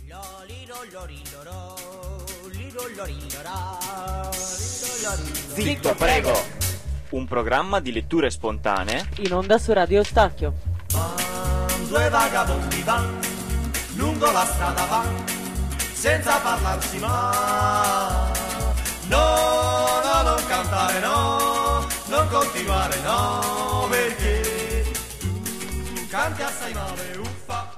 Zitto, prego! Un programma di letture spontanee in onda su Radio Eustachio. Due vagabondi van, lungo la strada van, senza parlarsi mai. No, no, non cantare no, non continuare no, perché tu canti assai male, uffa.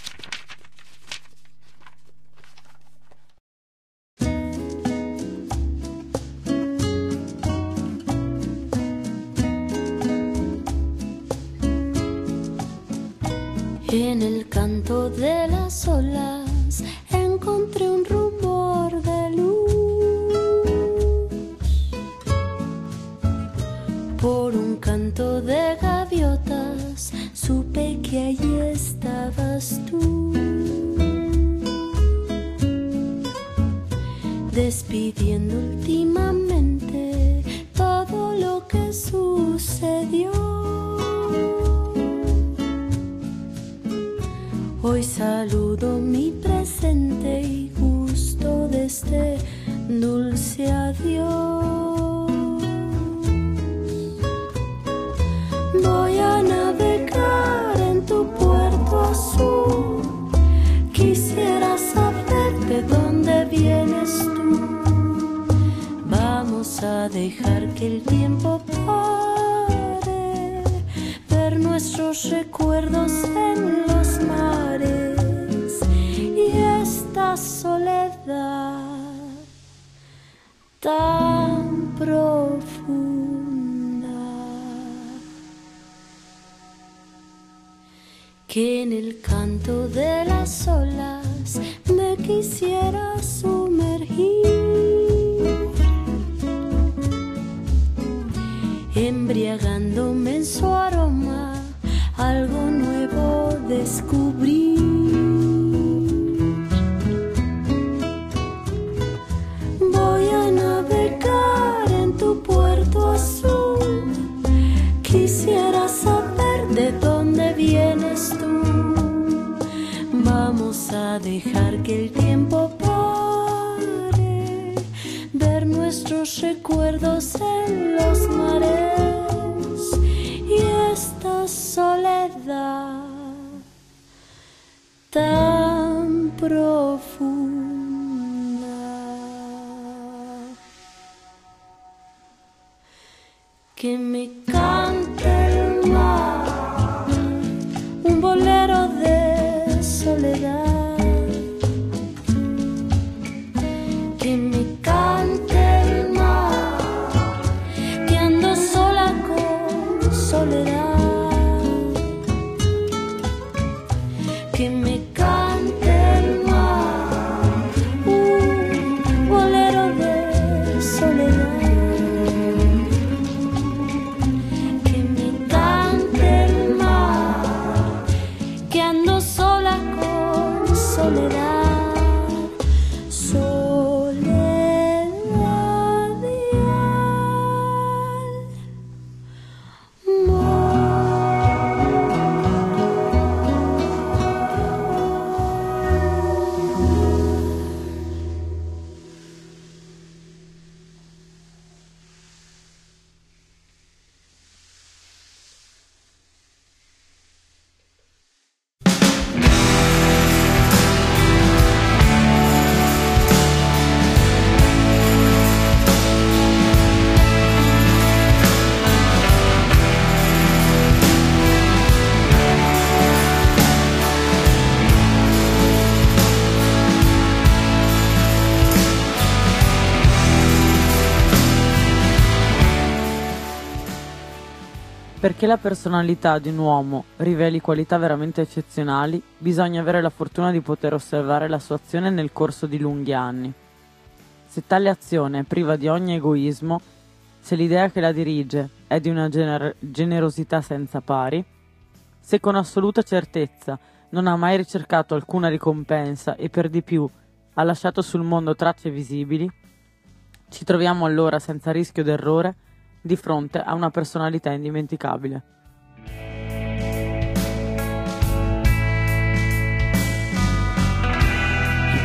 En el canto de las olas encontré un rumor de luz. Por un canto de gaviotas supe que allí estabas tú, despidiendo últimamente todo lo que sucedió. Hoy saludo mi presente y gusto de este dulce adiós. Voy a navegar en tu puerto azul. Quisiera saber de dónde vienes tú. Vamos a dejar que el tiempo pare, ver nuestros recuerdos en los mares y esta soledad tan profunda que en el canto de las olas me quisiera sumergir, embriagándome en su aroma, algo nuevo descubrir. Voy a navegar en tu puerto azul. Quisiera saber de dónde vienes tú. Vamos a dejar que el tiempo pare, ver nuestros recuerdos en los mares y esta soledad tan profunda que me cante el mar, un bolero de soledad, que me cante el mar, que ando sola con soledad. Que me cante el mar, un bolero de soledad. Que me cante el mar, que ando sola con soledad. Soledad y Perché la personalità di un uomo riveli qualità veramente eccezionali, bisogna avere la fortuna di poter osservare la sua azione nel corso di lunghi anni. Se tale azione è priva di ogni egoismo, se l'idea che la dirige è di una generosità senza pari, se con assoluta certezza non ha mai ricercato alcuna ricompensa e per di più ha lasciato sul mondo tracce visibili, ci troviamo allora senza rischio d'errore di fronte a una personalità indimenticabile.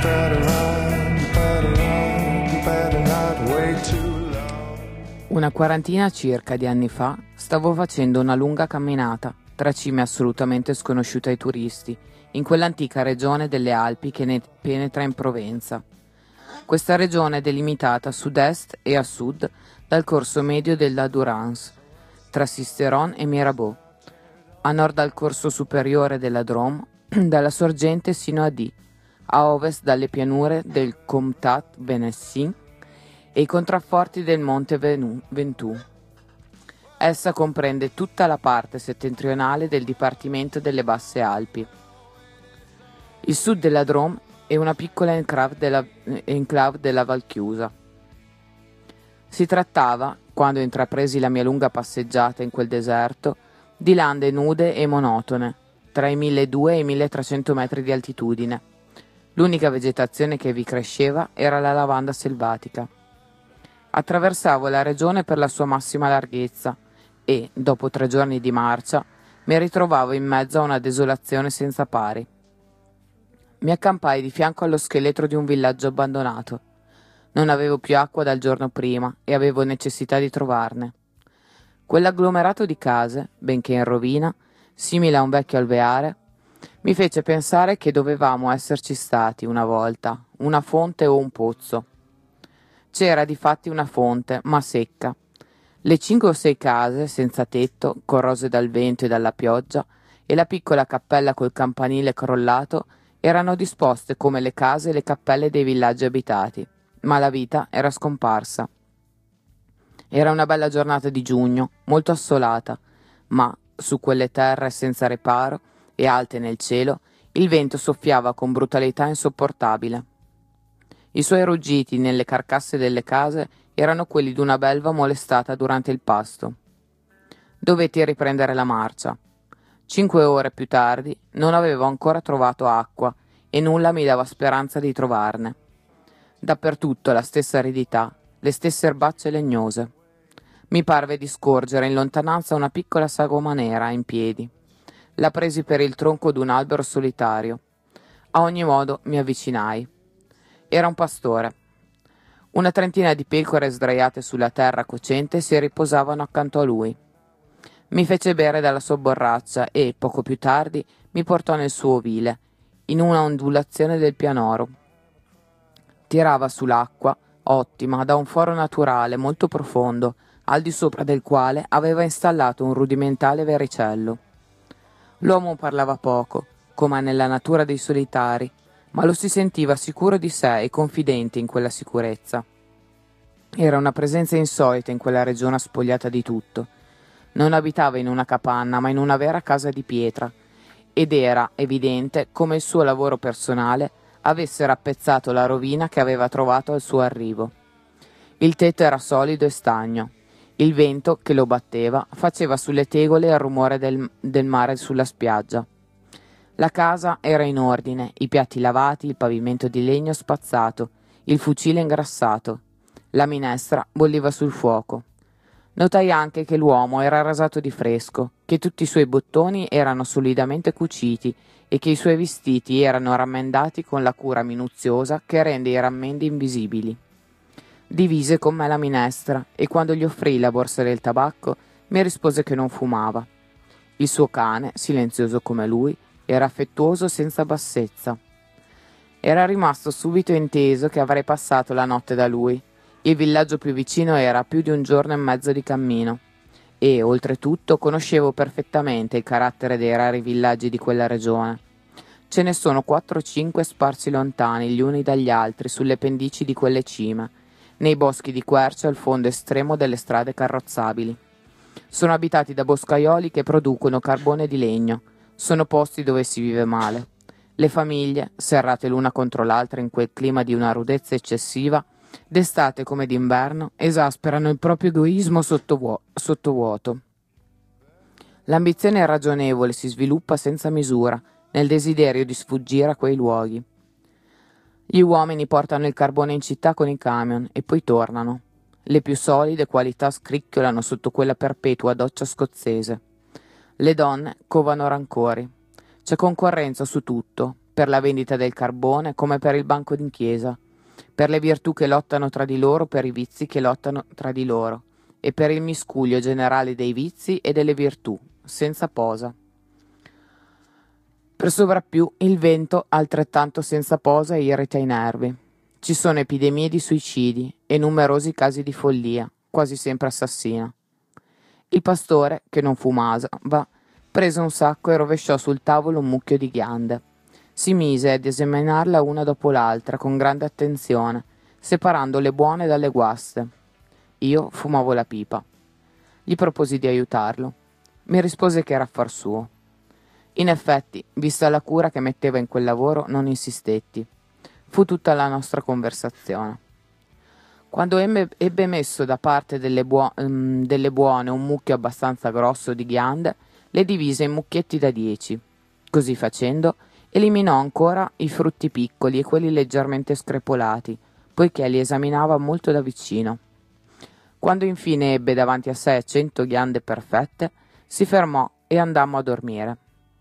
Una quarantina circa di anni fa stavo facendo una lunga camminata tra cime assolutamente sconosciute ai turisti in quell'antica regione delle Alpi che ne penetra in Provenza. Questa regione è delimitata a sud-est e a sud dal corso medio della Durance, tra Sisteron e Mirabeau, a nord dal corso superiore della Drôme, dalla sorgente sino a Die, a ovest dalle pianure del Comtat Venessin e i contrafforti del Monte Ventoux. Essa comprende tutta la parte settentrionale del dipartimento delle Basse Alpi. Il sud della Drôme è una piccola enclave della Val Chiusa. Si trattava, quando intrapresi la mia lunga passeggiata in quel deserto, di lande nude e monotone, tra i 1200 e i 1300 metri di altitudine. L'unica vegetazione che vi cresceva era la lavanda selvatica. Attraversavo la regione per la sua massima larghezza e, dopo 3 giorni di marcia, mi ritrovavo in mezzo a una desolazione senza pari. Mi accampai di fianco allo scheletro di un villaggio abbandonato. Non avevo più acqua dal giorno prima e avevo necessità di trovarne. Quell'agglomerato di case, benché in rovina, simile a un vecchio alveare, mi fece pensare che dovevamo esserci stati una volta, una fonte o un pozzo. C'era difatti una fonte, ma secca. Le 5 o 6 case, senza tetto, corrose dal vento e dalla pioggia, e la piccola cappella col campanile crollato erano disposte come le case e le cappelle dei villaggi abitati, ma la vita era scomparsa. Era una bella giornata di giugno, molto assolata, ma su quelle terre senza riparo e alte nel cielo il vento soffiava con brutalità insopportabile. I suoi ruggiti nelle carcasse delle case erano quelli di una belva molestata durante il pasto. Dovetti riprendere la marcia. 5 ore più tardi non avevo ancora trovato acqua e nulla mi dava speranza di trovarne. Dappertutto la stessa aridità, le stesse erbacce legnose. Mi parve di scorgere in lontananza una piccola sagoma nera in piedi. La presi per il tronco d'un albero solitario. A ogni modo mi avvicinai. Era un pastore. Una trentina di pecore sdraiate sulla terra cocente si riposavano accanto a lui. Mi fece bere dalla sua borraccia e, poco più tardi, mi portò nel suo ovile, in una ondulazione del pianoro. Tirava sull'acqua, ottima, da un foro naturale molto profondo, al di sopra del quale aveva installato un rudimentale vericello. L'uomo parlava poco, come nella natura dei solitari, ma lo si sentiva sicuro di sé e confidente in quella sicurezza. Era una presenza insolita in quella regione spogliata di tutto. Non abitava in una capanna, ma in una vera casa di pietra, ed era evidente come il suo lavoro personale avesse rappezzato la rovina che aveva trovato al suo arrivo. Il tetto era solido e stagno. Il vento che lo batteva faceva sulle tegole il rumore del mare sulla spiaggia. La casa era in ordine, i piatti lavati, il pavimento di legno spazzato, il fucile ingrassato. La minestra bolliva sul fuoco. Notai anche che l'uomo era rasato di fresco, che tutti i suoi bottoni erano solidamente cuciti e che i suoi vestiti erano rammendati con la cura minuziosa che rende i rammendi invisibili. Divise con me la minestra e quando gli offrii la borsa del tabacco mi rispose che non fumava. Il suo cane, silenzioso come lui, era affettuoso senza bassezza. Era rimasto subito inteso che avrei passato la notte da lui. Il villaggio più vicino era a più di 1 giorno e mezzo di cammino e, oltretutto, conoscevo perfettamente il carattere dei rari villaggi di quella regione. Ce ne sono 4 o 5 sparsi lontani gli uni dagli altri sulle pendici di quelle cime, nei boschi di quercia al fondo estremo delle strade carrozzabili. Sono abitati da boscaioli che producono carbone di legno. Sono posti dove si vive male. Le famiglie, serrate l'una contro l'altra in quel clima di una rudezza eccessiva, d'estate come d'inverno, esasperano il proprio egoismo sottovuoto. L'ambizione irragionevole si sviluppa senza misura nel desiderio di sfuggire a quei luoghi. Gli uomini portano il carbone in città con i camion e poi tornano. Le più solide qualità scricchiolano sotto quella perpetua doccia scozzese. Le donne covano rancori. C'è concorrenza su tutto, per la vendita del carbone come per il banco in chiesa, per le virtù che lottano tra di loro, per i vizi che lottano tra di loro, e per il miscuglio generale dei vizi e delle virtù, senza posa. Per sovrappiù il vento altrettanto senza posa irrita i nervi. Ci sono epidemie di suicidi e numerosi casi di follia, quasi sempre assassina. Il pastore, che non fumava, prese un sacco e rovesciò sul tavolo un mucchio di ghiande. Si mise ad esaminarla una dopo l'altra con grande attenzione, separando le buone dalle guaste. Io fumavo la pipa. Gli proposi di aiutarlo. Mi rispose che era affar suo. In effetti, vista la cura che metteva in quel lavoro, non insistetti. Fu tutta la nostra conversazione. Quando ebbe messo da parte delle buone un mucchio abbastanza grosso di ghiande, le divise in mucchietti da 10. Così facendo, eliminò ancora i frutti piccoli e quelli leggermente screpolati, poiché li esaminava molto da vicino. Quando infine ebbe davanti a sé 100 ghiande perfette, si fermò e andammo a dormire.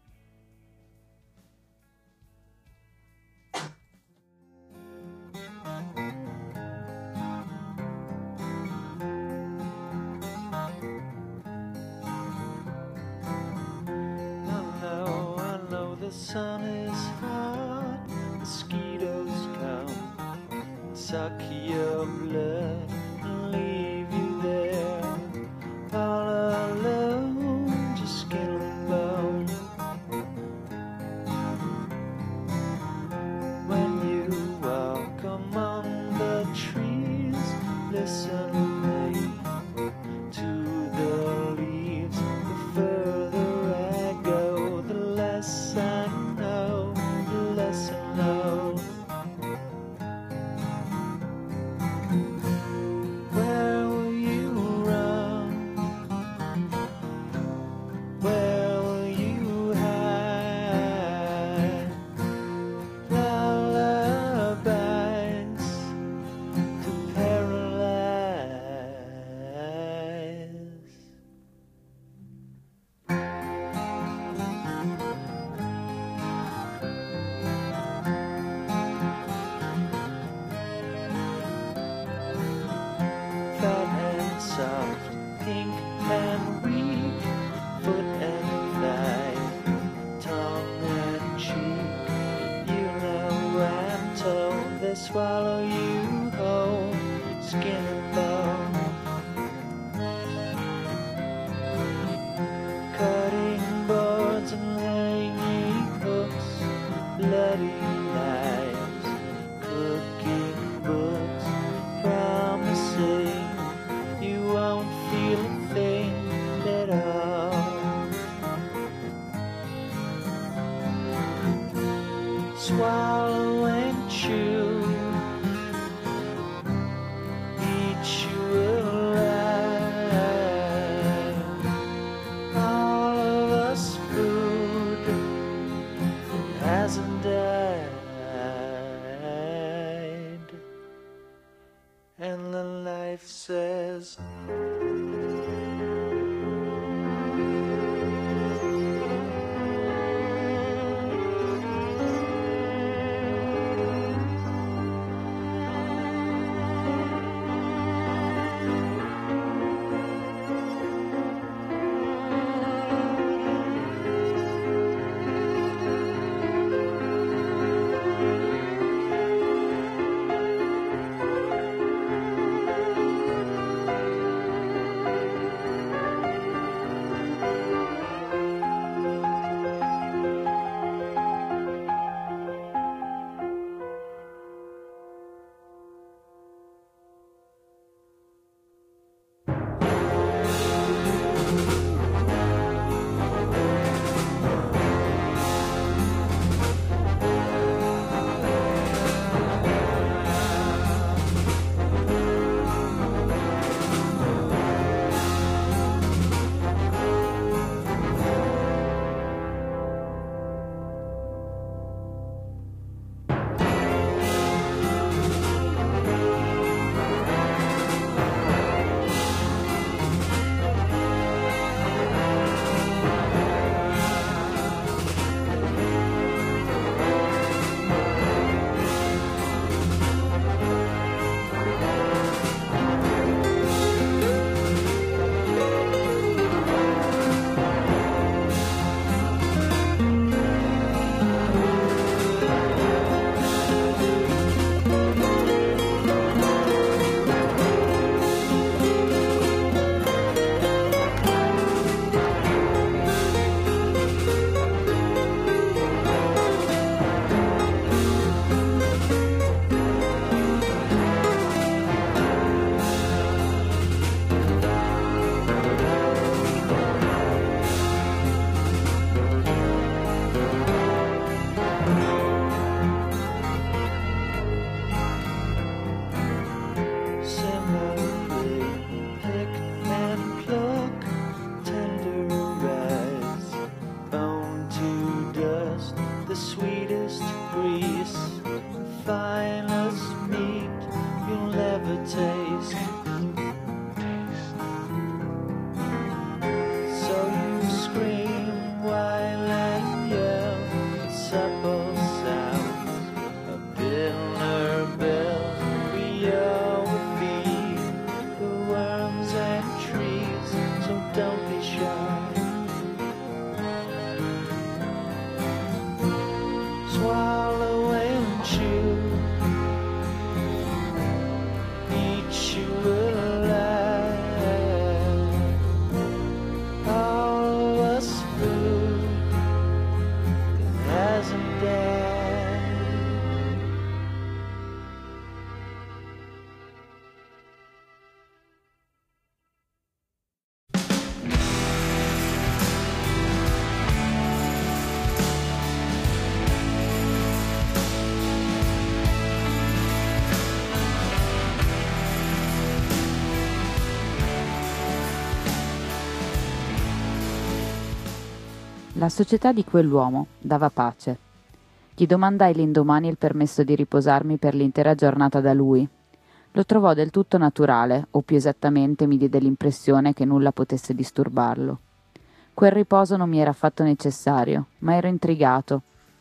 The sun is hot, mosquitoes come and suck your blood and leave you there, all alone, just skin and bone. When you walk among the trees, listen to the leaves. The further I go, the less I know, the less I know. Where will you run? Where will you hide? Lullabies to paralyze. Fat and soft, pink and weak, foot and thigh, tongue and cheek. You know I'm told they swallow you whole, skin and bone. Cutting boards and hanging hooks, bloody knives, cooking books, promising you won't feel a thing at all. Swallow and chew, eat you alive. All of us food hasn't died, and the life says the finest meat you'll ever taste. So you scream while and yell with supple sounds. A pillar bell, we all feed the worms and trees, so don't be shy. Swallow and chew, eat you alive. All of us food that hasn't died. La società di quell'uomo dava pace. Gli domandai l'indomani il permesso di riposarmi per l'intera giornata da lui. Lo trovò del tutto naturale, o più esattamente mi diede l'impressione che nulla potesse disturbarlo. Quel riposo non mi era affatto necessario, ma ero intrigato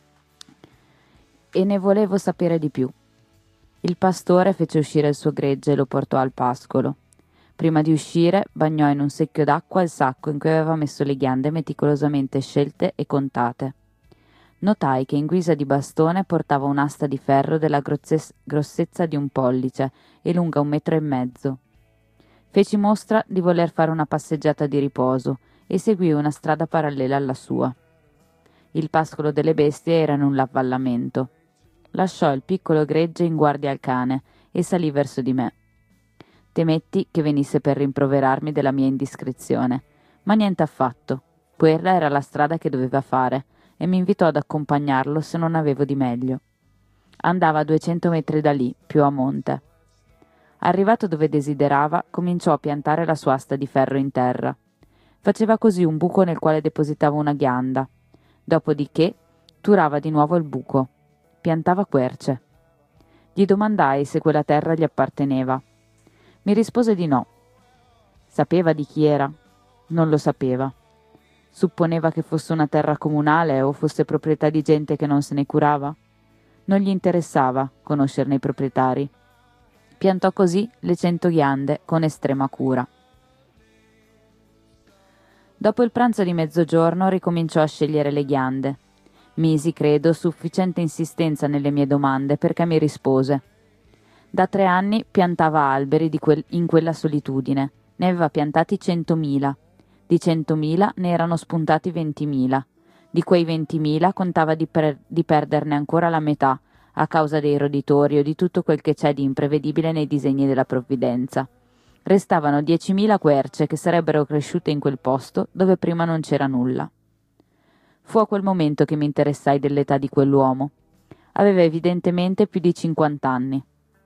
e ne volevo sapere di più. Il pastore fece uscire il suo gregge e lo portò al pascolo. Prima di uscire, bagnò in un secchio d'acqua il sacco in cui aveva messo le ghiande meticolosamente scelte e contate. Notai che in guisa di bastone portava un'asta di ferro della grossezza di un pollice e lunga 1,5 metri. Feci mostra di voler fare una passeggiata di riposo e seguì una strada parallela alla sua. Il pascolo delle bestie era in un avvallamento. Lasciò il piccolo gregge in guardia al cane e salì verso di me. Temetti che venisse per rimproverarmi della mia indiscrezione, ma niente affatto. Quella era la strada che doveva fare e mi invitò ad accompagnarlo se non avevo di meglio. Andava a 200 metri da lì, più a monte. Arrivato dove desiderava, cominciò a piantare la sua asta di ferro in terra. Faceva così un buco nel quale depositava una ghianda. Dopodiché turava di nuovo il buco. Piantava querce. Gli domandai se quella terra gli apparteneva. Mi rispose di no. Sapeva di chi era? Non lo sapeva. Supponeva che fosse una terra comunale o fosse proprietà di gente che non se ne curava? Non gli interessava conoscerne i proprietari. Piantò così le 100 ghiande con estrema cura. Dopo il pranzo di mezzogiorno ricominciò a scegliere le ghiande. Misi, credo, sufficiente insistenza nelle mie domande perché mi rispose. Da 3 anni piantava alberi in quella solitudine. Ne aveva piantati 100.000. Di 100.000 ne erano spuntati 20.000. Di quei 20.000 contava di perderne ancora la metà, a causa dei roditori o di tutto quel che c'è di imprevedibile nei disegni della provvidenza. Restavano 10.000 querce che sarebbero cresciute in quel posto dove prima non c'era nulla. Fu a quel momento che mi interessai dell'età di quell'uomo. Aveva evidentemente più di 50 anni.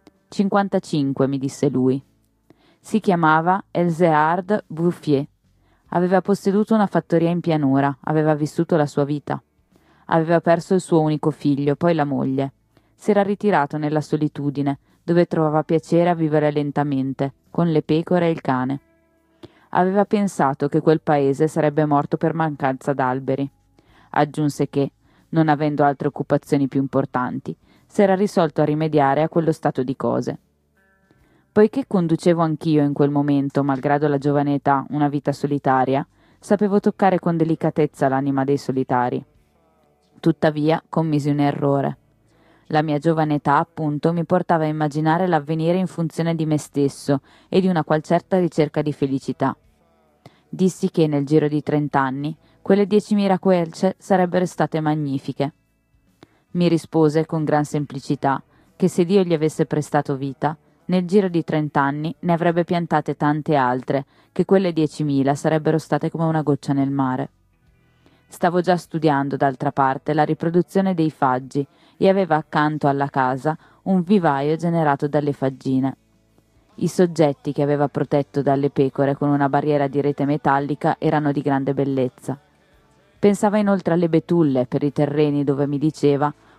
55, mi disse lui. Si chiamava Elzéard Bouffier. Aveva posseduto una fattoria in pianura, aveva vissuto la sua vita. Aveva perso il suo unico figlio, poi la moglie. Si era ritirato nella solitudine, dove trovava piacere a vivere lentamente, con le pecore e il cane. Aveva pensato che quel paese sarebbe morto per mancanza d'alberi. Aggiunse che, non avendo altre occupazioni più importanti, s'era risolto a rimediare a quello stato di cose. Poiché conducevo anch'io in quel momento, malgrado la giovane età, una vita solitaria, sapevo toccare con delicatezza l'anima dei solitari. Tuttavia commisi un errore. La mia giovane età, appunto, mi portava a immaginare l'avvenire in funzione di me stesso e di una qual certa ricerca di felicità. Dissi che nel giro di 30 anni quelle 10.000 querce sarebbero state magnifiche. Mi rispose con gran semplicità che se Dio gli avesse prestato vita, nel giro di 30 anni ne avrebbe piantate tante altre, che quelle 10.000 sarebbero state come una goccia nel mare. Stavo già studiando, d'altra parte, la riproduzione dei faggi e aveva accanto alla casa un vivaio generato dalle faggine. I soggetti che aveva protetto dalle pecore con una barriera di rete metallica erano di grande bellezza. Pensava inoltre alle betulle per i terreni dove, mi diceva,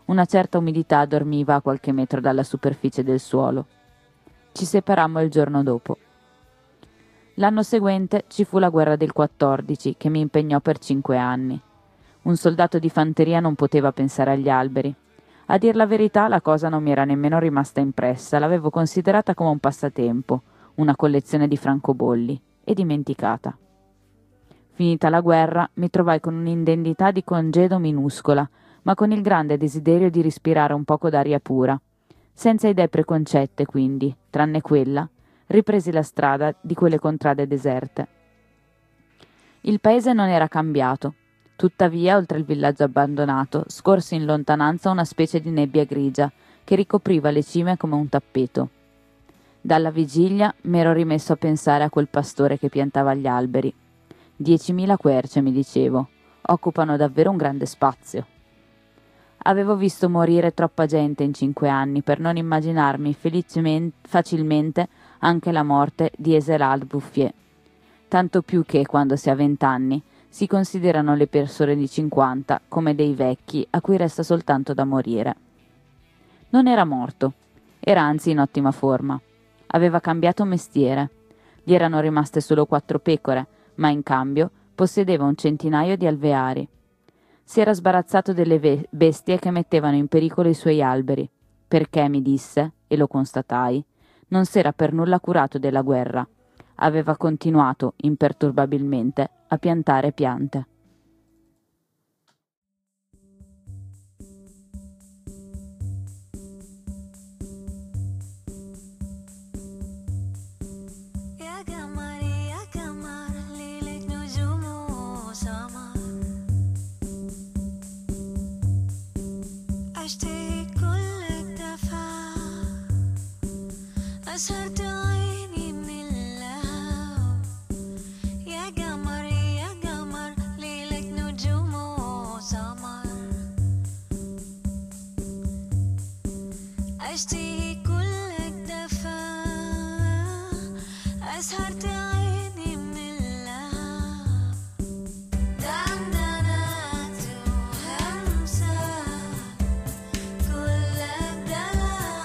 Una certa umidità dormiva a qualche metro dalla superficie del suolo. Ci separammo il giorno dopo. L'anno seguente ci fu la guerra del 14, che mi impegnò per 5 anni. Un soldato di fanteria non poteva pensare agli alberi. A dir la verità, la cosa non mi era nemmeno rimasta impressa, l'avevo considerata come un passatempo, una collezione di francobolli, e dimenticata. Finita la guerra, mi trovai con un'indennità di congedo minuscola, ma con il grande desiderio di respirare un poco d'aria pura. Senza idee preconcette, quindi, tranne quella, ripresi la strada di quelle contrade deserte. Il paese non era cambiato. Tuttavia, oltre il villaggio abbandonato, scorsi in lontananza una specie di nebbia grigia che ricopriva le cime come un tappeto. Dalla vigilia m'ero rimesso a pensare a quel pastore che piantava gli alberi. 10.000 querce, mi dicevo, occupano davvero un grande spazio. Avevo visto morire troppa gente in 5 anni per non immaginarmi facilmente anche la morte di Eserald Bouffier. Tanto più che, quando si ha 20 anni, si considerano le persone di 50 come dei vecchi a cui resta soltanto da morire. Non era morto, era anzi in ottima forma. Aveva cambiato mestiere. Gli erano rimaste solo 4 pecore, ma in cambio possedeva un centinaio di alveari. Si era sbarazzato delle bestie che mettevano in pericolo i suoi alberi, perché, mi disse, e lo constatai, non s'era per nulla curato della guerra. Aveva continuato, imperturbabilmente, a piantare piante. أسهرت عيني من اللهو يا قمر ليلك نجوم وسمر أشتهي كلك دفا أسهرت عيني من اللهو دندنات وهمسة كلك دلع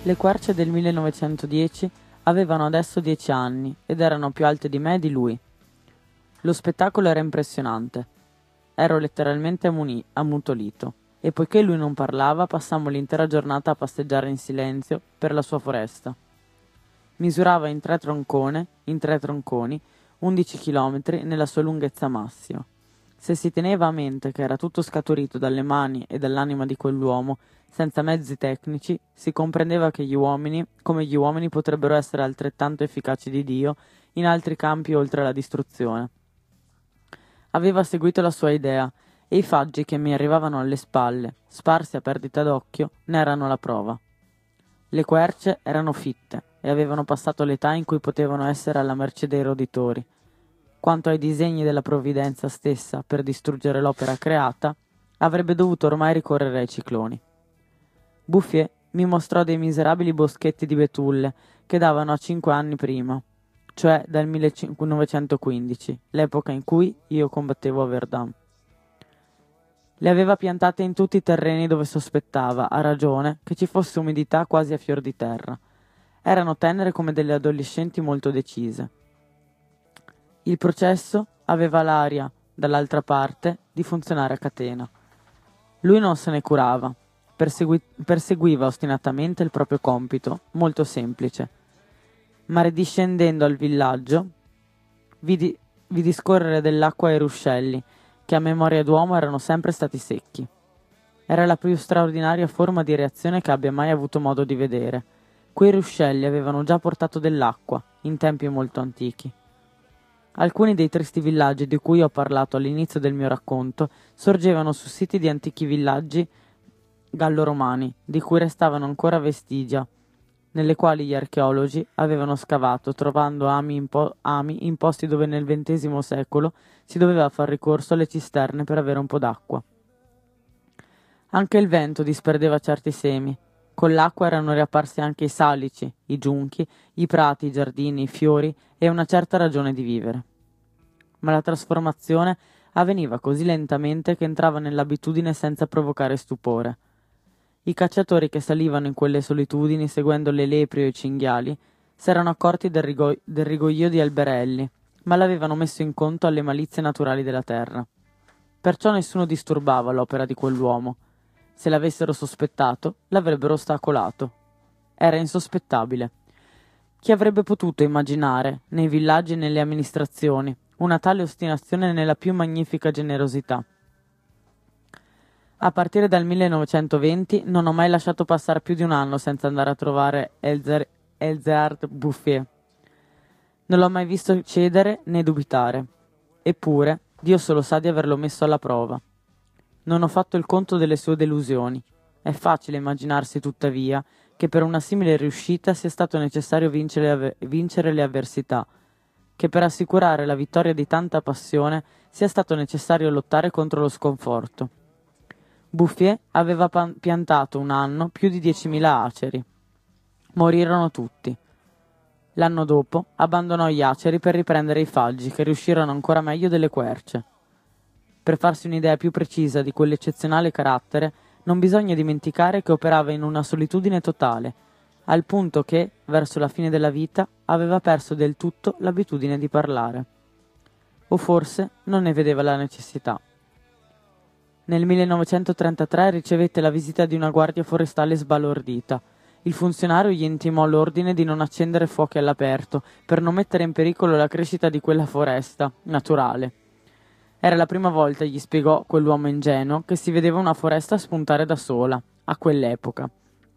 Le querce del 1910 avevano adesso 10 anni ed erano più alte di me e di lui. Lo spettacolo era impressionante. Ero letteralmente ammutolito e poiché lui non parlava, passammo l'intera giornata a passeggiare in silenzio per la sua foresta. Misurava in tre tronconi, 11 chilometri nella sua lunghezza massima. Se si teneva a mente che era tutto scaturito dalle mani e dall'anima di quell'uomo, senza mezzi tecnici, si comprendeva che come gli uomini potrebbero essere altrettanto efficaci di Dio in altri campi oltre la distruzione. Aveva seguito la sua idea, e i faggi che mi arrivavano alle spalle, sparsi a perdita d'occhio, ne erano la prova. Le querce erano fitte e avevano passato l'età in cui potevano essere alla mercé dei roditori. Quanto ai disegni della provvidenza stessa per distruggere l'opera creata, avrebbe dovuto ormai ricorrere ai cicloni. Bouffier mi mostrò dei miserabili boschetti di betulle che davano a 5 anni prima, cioè dal 1915, l'epoca in cui io combattevo a Verdun. Le aveva piantate in tutti i terreni dove sospettava, a ragione, che ci fosse umidità quasi a fior di terra. Erano tenere come delle adolescenti molto decise. Il processo aveva l'aria, dall'altra parte, di funzionare a catena. Lui non se ne curava. Perseguiva ostinatamente il proprio compito, molto semplice. Ma ridiscendendo al villaggio, vidi scorrere dell'acqua ai ruscelli, che a memoria d'uomo erano sempre stati secchi. Era la più straordinaria forma di reazione che abbia mai avuto modo di vedere. Quei ruscelli avevano già portato dell'acqua, in tempi molto antichi. Alcuni dei tristi villaggi di cui ho parlato all'inizio del mio racconto sorgevano su siti di antichi villaggi gallo-romani, di cui restavano ancora vestigia, nelle quali gli archeologi avevano scavato, trovando ami in posti dove nel XX secolo si doveva far ricorso alle cisterne per avere un po' d'acqua. Anche il vento disperdeva certi semi. Con l'acqua erano riapparsi anche i salici, i giunchi, i prati, i giardini, i fiori e una certa ragione di vivere. Ma la trasformazione avveniva così lentamente che entrava nell'abitudine senza provocare stupore. I cacciatori che salivano in quelle solitudini seguendo le lepri o i cinghiali s'erano accorti del rigoglio di alberelli, ma l'avevano messo in conto alle malizie naturali della terra. Perciò nessuno disturbava l'opera di quell'uomo. Se l'avessero sospettato, l'avrebbero ostacolato. Era insospettabile. Chi avrebbe potuto immaginare, nei villaggi e nelle amministrazioni, una tale ostinazione nella più magnifica generosità? A partire dal 1920 non ho mai lasciato passare più di un anno senza andare a trovare Elzéard Bouffier. Non l'ho mai visto cedere né dubitare. Eppure, Dio solo sa di averlo messo alla prova. Non ho fatto il conto delle sue delusioni. È facile immaginarsi, tuttavia, che per una simile riuscita sia stato necessario vincere le avversità, che per assicurare la vittoria di tanta passione sia stato necessario lottare contro lo sconforto. Bouffier aveva piantato un anno più di 10.000 aceri. Morirono tutti. L'anno dopo abbandonò gli aceri per riprendere i faggi, che riuscirono ancora meglio delle querce. Per farsi un'idea più precisa di quell'eccezionale carattere, non bisogna dimenticare che operava in una solitudine totale, al punto che, verso la fine della vita, aveva perso del tutto l'abitudine di parlare. O forse non ne vedeva la necessità. Nel 1933 ricevette la visita di una guardia forestale sbalordita. Il funzionario gli intimò l'ordine di non accendere fuochi all'aperto, per non mettere in pericolo la crescita di quella foresta naturale. Era la prima volta, gli spiegò quell'uomo ingenuo, che si vedeva una foresta spuntare da sola, a quell'epoca.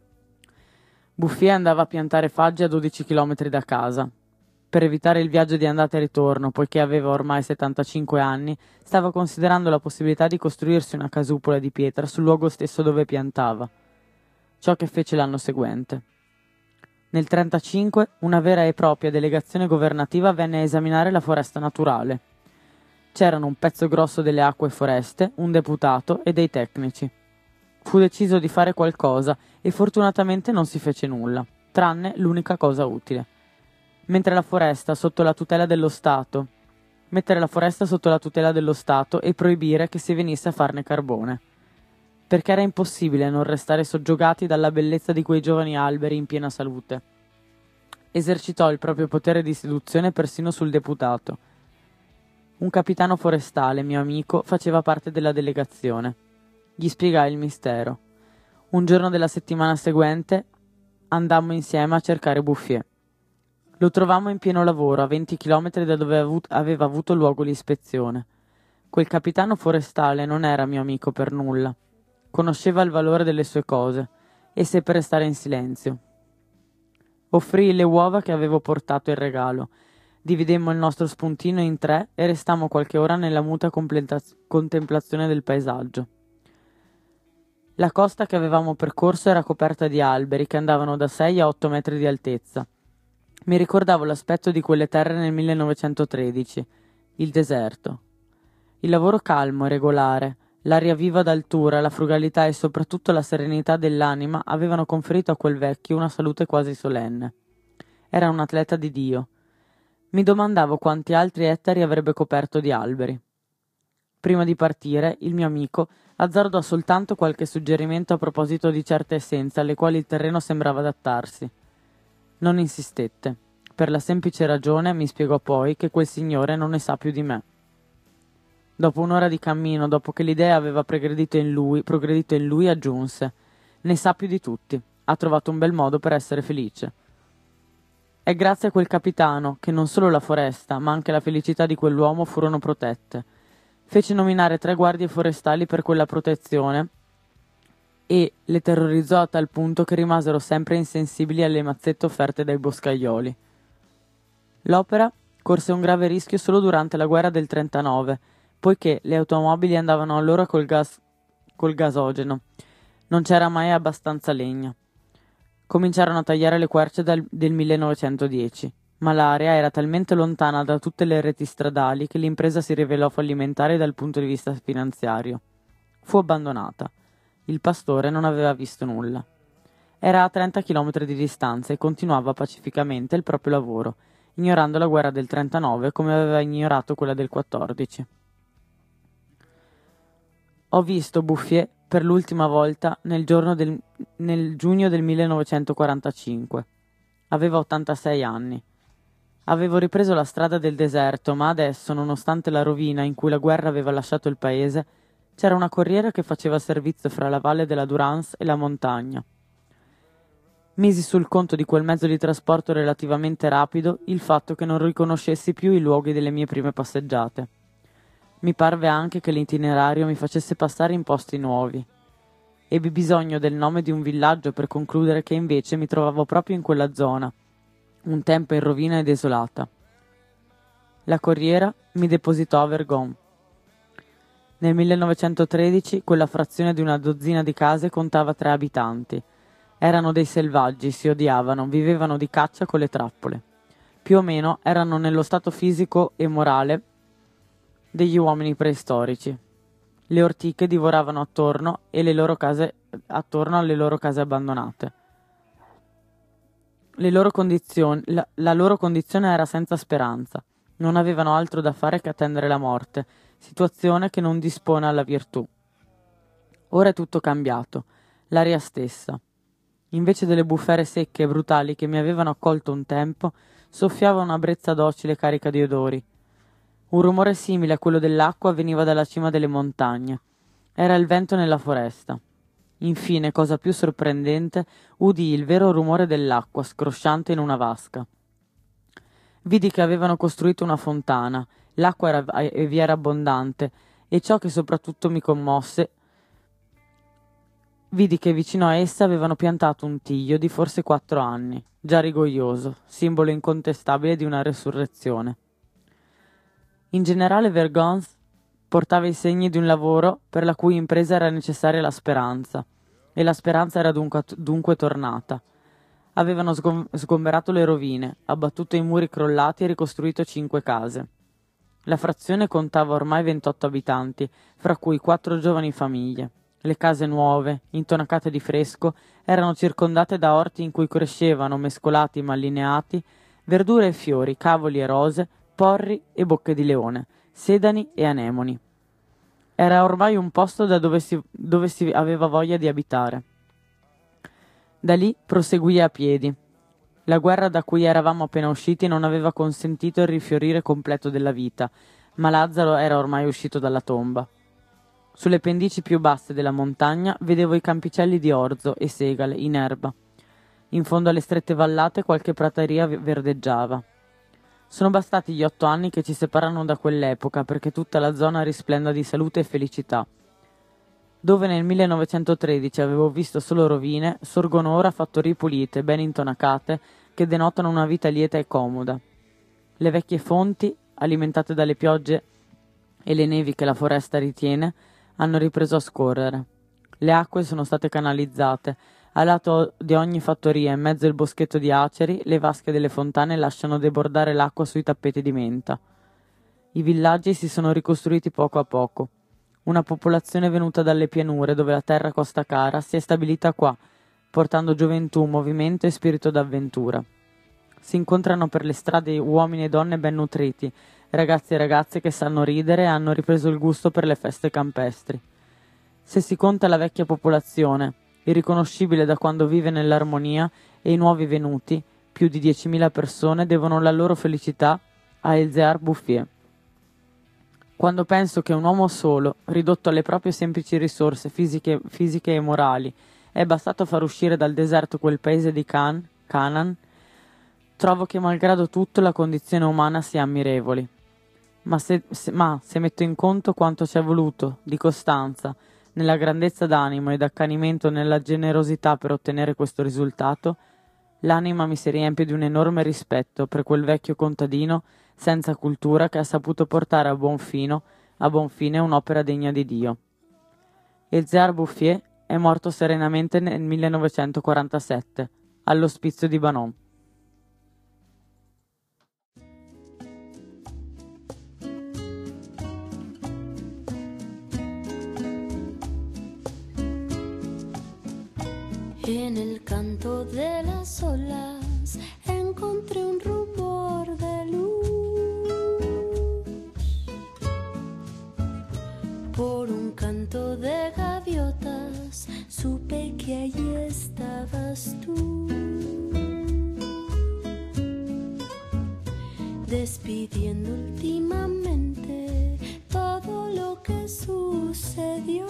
Bouffier andava a piantare faggi a 12 chilometri da casa. Per evitare il viaggio di andata e ritorno, poiché aveva ormai 75 anni, stava considerando la possibilità di costruirsi una casupola di pietra sul luogo stesso dove piantava. Ciò che fece l'anno seguente. Nel 1935 una vera e propria delegazione governativa venne a esaminare la foresta naturale. C'erano un pezzo grosso delle acque e foreste, un deputato e dei tecnici. Fu deciso di fare qualcosa e fortunatamente non si fece nulla, tranne l'unica cosa utile. Mettere la foresta sotto la tutela dello Stato e proibire che si venisse a farne carbone. perché era impossibile non restare soggiogati dalla bellezza di quei giovani alberi in piena salute. Esercitò il proprio potere di seduzione persino sul deputato. Un capitano forestale, mio amico, faceva parte della delegazione. Gli spiegai il mistero. Un giorno della settimana seguente andammo insieme a cercare Bouffier. Lo trovammo in pieno lavoro, a 20 chilometri da dove aveva avuto luogo l'ispezione. Quel capitano forestale non era mio amico per nulla. Conosceva il valore delle sue cose e seppe restare in silenzio. Offrii le uova che avevo portato in regalo. Dividemmo il nostro spuntino in 3 e restammo qualche ora nella muta contemplazione del paesaggio. La costa che avevamo percorso era coperta di alberi che andavano da 6 a 8 metri di altezza. Mi ricordavo l'aspetto di quelle terre nel 1913, il deserto. Il lavoro calmo e regolare, l'aria viva d'altura, la frugalità e soprattutto la serenità dell'anima avevano conferito a quel vecchio una salute quasi solenne. Era un atleta di Dio. Mi domandavo quanti altri ettari avrebbe coperto di alberi. Prima di partire, il mio amico azzardò soltanto qualche suggerimento a proposito di certe essenze alle quali il terreno sembrava adattarsi. Non insistette. Per la semplice ragione, mi spiegò poi, che quel signore non ne sa più di me. Dopo un'ora di cammino, dopo che l'idea aveva progredito in lui, aggiunse: ne sa più di tutti. Ha trovato un bel modo per essere felice. È grazie a quel capitano che non solo la foresta, ma anche la felicità di quell'uomo furono protette. Fece nominare 3 guardie forestali per quella protezione e le terrorizzò a tal punto che rimasero sempre insensibili alle mazzette offerte dai boscaioli. L'opera corse un grave rischio solo durante la guerra del 39, poiché le automobili andavano allora col gasogeno. Non c'era mai abbastanza legna. Cominciarono a tagliare le querce del 1910, ma l'area era talmente lontana da tutte le reti stradali che l'impresa si rivelò fallimentare dal punto di vista finanziario. Fu abbandonata. Il pastore non aveva visto nulla. Era a 30 chilometri di distanza e continuava pacificamente il proprio lavoro, ignorando la guerra del 39 come aveva ignorato quella del 14. Ho visto Bouffier per l'ultima volta nel giugno del 1945. Aveva 86 anni. Avevo ripreso la strada del deserto, ma adesso, nonostante la rovina in cui la guerra aveva lasciato il paese, c'era una corriera che faceva servizio fra la valle della Durance e la montagna. Misi sul conto di quel mezzo di trasporto relativamente rapido il fatto che non riconoscessi più i luoghi delle mie prime passeggiate. Mi parve anche che l'itinerario mi facesse passare in posti nuovi. Ebbi bisogno del nome di un villaggio per concludere che invece mi trovavo proprio in quella zona, un tempo in rovina e desolata. La corriera mi depositò a Vergon. Nel 1913 quella frazione di una dozzina di case contava 3 abitanti. Erano dei selvaggi, si odiavano, vivevano di caccia con le trappole. Più o meno erano nello stato fisico e morale degli uomini preistorici. Le ortiche divoravano attorno alle loro case abbandonate. La loro condizione era senza speranza. Non avevano altro da fare che attendere la morte, situazione che non dispone alla virtù. Ora è tutto cambiato, l'aria stessa. Invece delle bufere secche e brutali che mi avevano accolto un tempo, soffiava una brezza docile carica di odori. Un rumore simile a quello dell'acqua veniva dalla cima delle montagne. Era il vento nella foresta. Infine, cosa più sorprendente, udii il vero rumore dell'acqua scrosciante in una vasca. Vidi che avevano costruito una fontana, l'acqua vi era abbondante, e ciò che soprattutto mi commosse, vidi che vicino a essa avevano piantato un tiglio di forse 4 anni, già rigoglioso, simbolo incontestabile di una resurrezione. In generale Vergons portava i segni di un lavoro per la cui impresa era necessaria la speranza, e la speranza era dunque tornata. Avevano sgomberato le rovine, abbattuto i muri crollati e ricostruito 5 case. La frazione contava ormai 28 abitanti, fra cui 4 giovani famiglie. Le case nuove, intonacate di fresco, erano circondate da orti in cui crescevano, mescolati ma allineati, verdure e fiori, cavoli e rose, porri e bocche di leone, sedani e anemoni. Era ormai un posto dove si aveva voglia di abitare. Da lì proseguì a piedi. La guerra da cui eravamo appena usciti non aveva consentito il rifiorire completo della vita, ma Lazzaro era ormai uscito dalla tomba. Sulle pendici più basse della montagna vedevo i campicelli di orzo e segale in erba. In fondo alle strette vallate qualche prateria verdeggiava. Sono bastati gli 8 anni che ci separano da quell'epoca perché tutta la zona risplenda di salute e felicità. Dove nel 1913 avevo visto solo rovine, sorgono ora fattorie pulite, ben intonacate, che denotano una vita lieta e comoda. Le vecchie fonti, alimentate dalle piogge e le nevi che la foresta ritiene, hanno ripreso a scorrere. Le acque sono state canalizzate. A lato di ogni fattoria, in mezzo al boschetto di aceri, le vasche delle fontane lasciano debordare l'acqua sui tappeti di menta. I villaggi si sono ricostruiti poco a poco. Una popolazione venuta dalle pianure, dove la terra costa cara, si è stabilita qua, portando gioventù, movimento e spirito d'avventura. Si incontrano per le strade uomini e donne ben nutriti, ragazzi e ragazze che sanno ridere e hanno ripreso il gusto per le feste campestri. Se si conta la vecchia popolazione, irriconoscibile da quando vive nell'armonia, e i nuovi venuti, più di 10.000 persone, devono la loro felicità a Elzéar Bouffier. Quando penso che un uomo solo, ridotto alle proprie semplici risorse fisiche e morali, è bastato a far uscire dal deserto quel paese di Canaan, trovo che malgrado tutto la condizione umana sia ammirevole. Ma se metto in conto quanto ci è voluto di costanza, nella grandezza d'animo e d'accanimento nella generosità per ottenere questo risultato, l'anima mi si riempie di un enorme rispetto per quel vecchio contadino senza cultura che ha saputo portare a buon fine un'opera degna di Dio. Elzéar Bouffier è morto serenamente nel 1947, all'ospizio di Banon. En el canto de las olas encontré un rumor de luz. Por un canto de gaviotas supe que allí estabas tú, despidiendo últimamente todo lo que sucedió.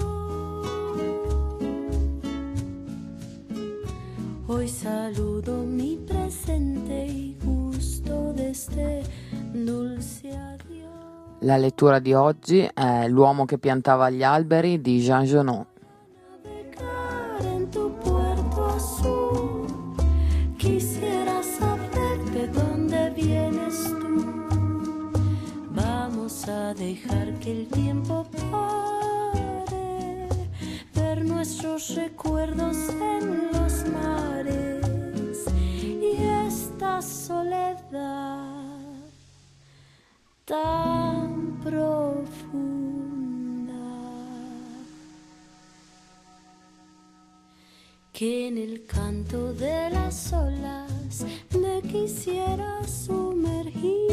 Hoy saludo mi presente y gusto de este dulce adiós. La lettura di oggi è L'uomo che piantava gli alberi di Jean Genot. Navegar en tu puerto azul, quisiera saber de dónde vienes tú. Vamos a dejar que el tiempo pare, ver nuestros recuerdos en los mares y esta soledad tan profunda que en el canto de las olas me quisiera sumergir,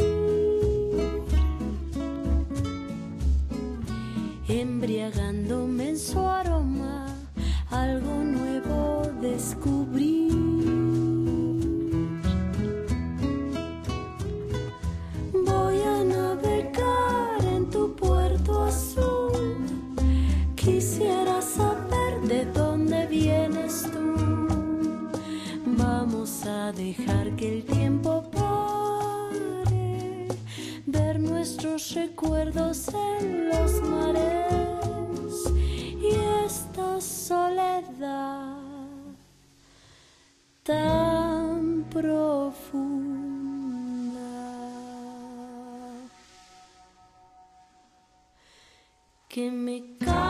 embriagándome en su aroma, algo nuevo descubrir. Voy a navegar en tu puerto azul, quisiera saber de dónde vienes tú. Vamos a dejar que el tiempo pare, ver nuestros recuerdos en los mares y esta soledad tan profunda que me cae